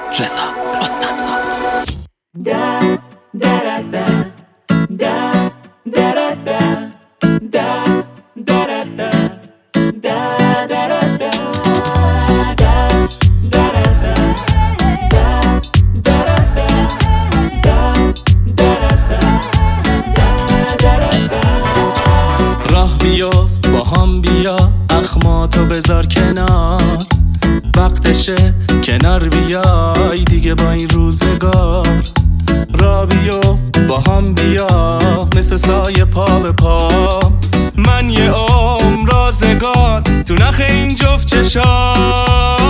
رضا رستمزاد. با هم بیا اخماتو بذار کنار، وقتشه کنار بیای دیگه با این روزگار. را بیفت با هم بیا مثل سایه پا به پا، من یه عمر رازگار تو نخ این جفت چشات.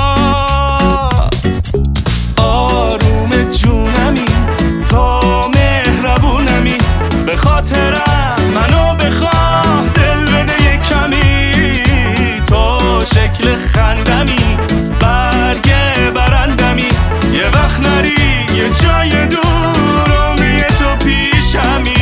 آروم جونمی تو مهربونمی، به خاطرم منو بخواه دل بده یه کمی. تو شکل خندمی برگ برندمی، یه وقت نری یه جای دور عمری تو پیشمی.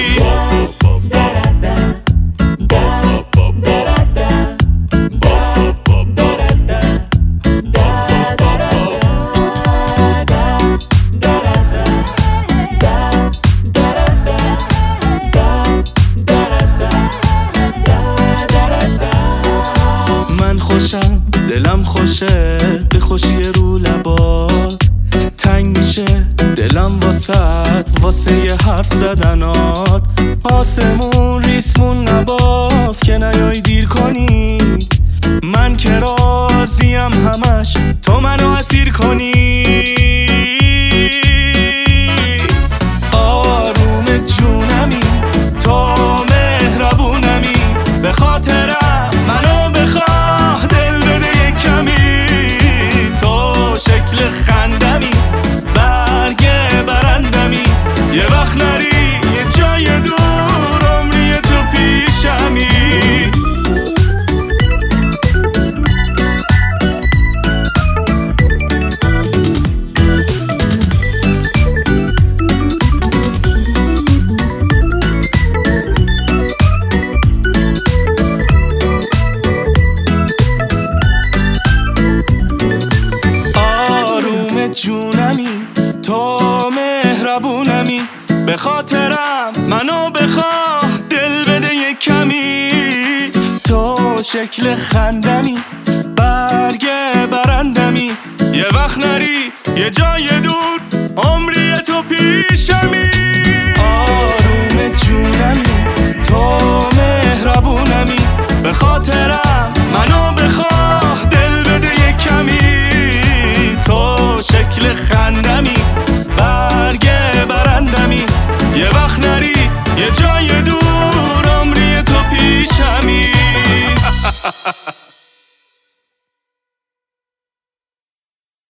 خوشم دلم خوشه به خوشی رو لبات، تنگ میشه دلم واسه یه حرف زدنات. آسمون ریسمون نباف که نیای دیر کنی، من که راضیم همش تو منو اسیر کنی. آروم جونمی تو مهربونمی، به خاطرم منو بخواه دل بده یه کمی. تو شکل خندمی برگ برندمی، یه وقت نری یه جای دور عمری تو پیشمی. جونمی تو مهربونمی، به خاطرم منو بخواه دل بده یه کمی. تو شکل خندمی برگ برندمی، یه وقت نری یه جای دور عمری تو پیشمی. آروم جونمی تو مهربونمی، به خاطرم منو بخواه دل بده یه کمی. تو شکل خندمی برگ برندمی، یه وقت نری یه جای دور عمری تو پیشمی.